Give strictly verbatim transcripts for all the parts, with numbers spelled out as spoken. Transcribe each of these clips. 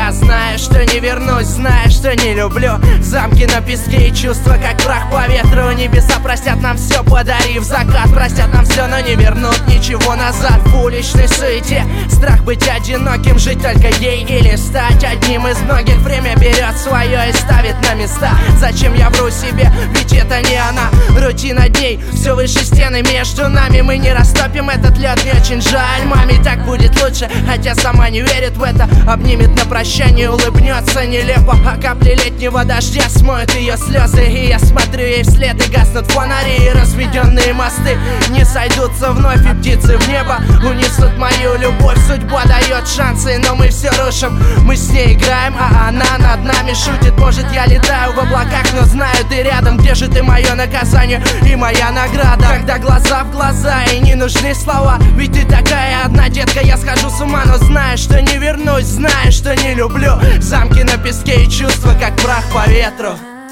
Я знаю, что не вернусь, знаю, что не люблю замки на песке и чувства, как прах по ветру. Небеса простят нам все, подарив закат. Простят нам все, но не вернут ничего назад. В уличной суете страх быть одиноким, жить только ей или стать одним из многих. Время берет свое и ставит на места. Зачем я вру себе, ведь это не она. Рутина дней, все выше стены между нами. Мы не растопим этот лед, мне очень жаль. Маме так будет лучше, хотя сама не верит в это. Обнимет на прощание, улыбнется нелепо. А капли летнего дождя смоют ее слезы. И я смотрю ей вслед, и гаснут фонари. И разведенные мосты не сойдутся вновь, и птицы в небо унесут мою любовь. Судьба дает шансы, но мы все рушим. Мы с ней играем, а она над нами шутит. Может, я летаю в облаках, но знаю, ты рядом. Где же ты, мое наказание и моя награда? Когда глаза в глаза и не нужны слова. Ведь ты такая одна, детка, я схожу с ума. Но знаю, что не вернусь, знаю, что не люблю замки на песке и чувства, как прах по ветру.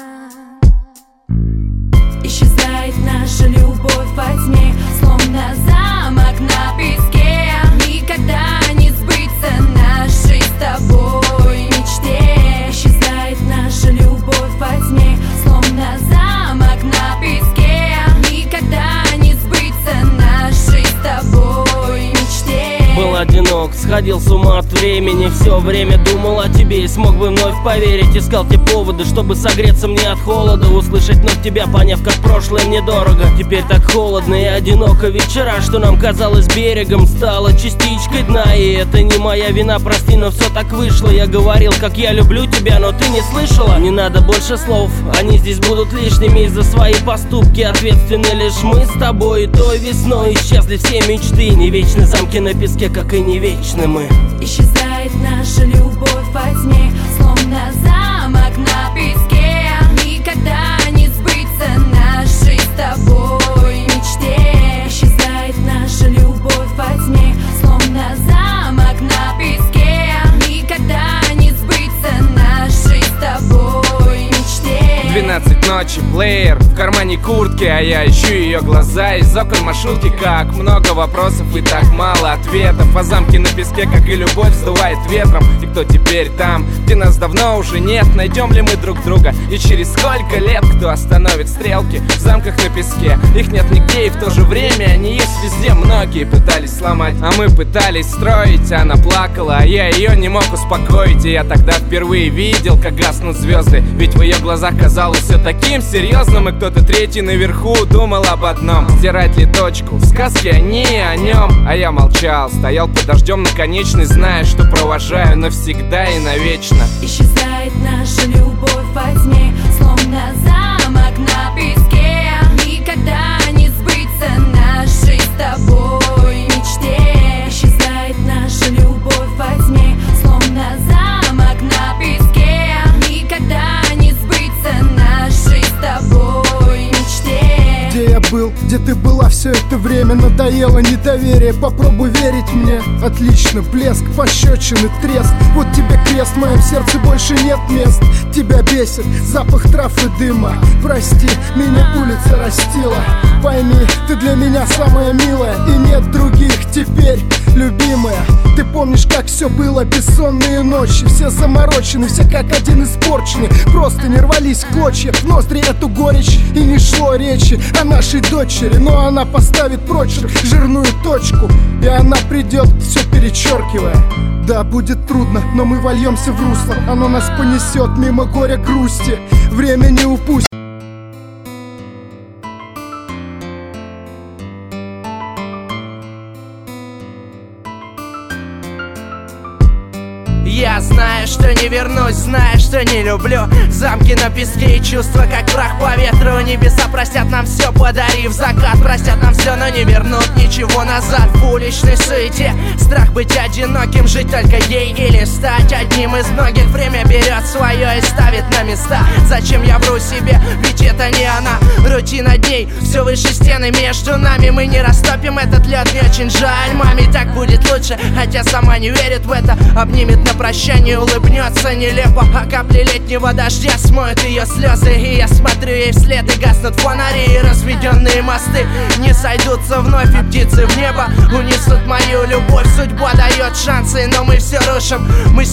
Исчезает наша любовь во тьме, словно замок на песке. Никогда не сбыться нашей с тобой мечте. Исчезает наша любовь во тьме, словно замок на песке. Никогда не сбыться нашей с тобой мечте. Был одинок, сходил с ума от времени. Все время думал о тебе и смог бы вновь поверить. Искал те поводы, чтобы согреться мне от холода. Услышать вновь тебя, поняв, как прошлое мне дорого. Теперь так холодно и одиноко. Вечера, что нам казалось берегом, стало частичкой дна. И это не моя вина, прости, но все так вышло. Я говорил, как я люблю тебя, но ты не слышала. Не надо больше слов, они здесь будут лишними. За свои поступки ответственны лишь мы с тобой. И той весной исчезли все мечты. Не вечны замки на песке, как и не вечны мы. Исчезает наша любовь во тьме, словно замок на песке. Никогда не сбыться нашей с тобой мечте. Исчезает наша любовь во тьме, словно замок на песке. Никогда не сбыться нашей с тобой мечте. Двенадцать ночи, плеер в кармане куртки, а я ищу ее глаза из окон маршрутки. Как много вопросов и так мало ответов. А замки на песке, как и любовь, сдувает ветром. И кто теперь там, где нас давно уже нет? Найдем ли мы друг друга? И через сколько лет кто остановит стрелки в замках на песке? Их нет нигде, и в то же время они есть везде. Многие пытались сломать, а мы пытались строить. Она плакала, а я ее не мог успокоить. И я тогда впервые видел, как гаснут звезды. Ведь в ее глазах казалось все таким серьезным. И кто-то третий наверху думал об одном: стирать ли точку в сказке о ней и о нем. А я молчал, стоял под дождем на конечной, зная, что провожаю навсегда и навечно. Исчезает наша любовь во тьме, словно замок на песке. Никогда не сбыться нашей с тобой мечте. Исчезает наша любовь во тьме, словно замок на песке. Никогда не сбыться нашей с тобой мечте. Где я был, где ты была все это время? Надоело недоверие, попробуй верить мне. Отлично, блеск, пощечины, треск. Вот тебе крест, в моем сердце больше нет мест. Тебя бесит запах трав и дыма. Прости, меня улица растила. Пойми, ты для меня самая милая, и нет других теперь, любимая. Ты помнишь, как все было, бессонные ночи, все заморочены, все как один испорчены. Просто не рвались в клочья, в ноздри эту горечь. И не шло речи о нашей дочери, но она поставит прочерк, жирную точку. И она придет, все перечеркивая. Да, будет трудно, но мы вольемся в русло. Оно нас понесет мимо горя грусти. Время не упустит. Я знаю, что не вернусь, знаю, что не люблю замки на песке и чувства, как прах по ветру. Небеса простят нам все, подарив закат. Простят нам все, но не вернут ничего назад. В уличной суете страх быть одиноким, жить только ей или стать одним из многих. Время берет свое и ставит на места. Зачем я вру себе, ведь это не она. Рутина дней, все выше стены между нами. Мы не растопим этот лед, мне очень жаль. Маме так будет лучше, хотя сама не верит в это. Обнимет на прощание, улыбнется нелепо. А капли летнего дождя смоют ее слезы. И я смотрю ей вслед, и гаснут фонари. И разведенные мосты не сойдутся вновь, и птицы в небо унесут мою любовь. Судьба дает шансы, но мы все рушим. Мы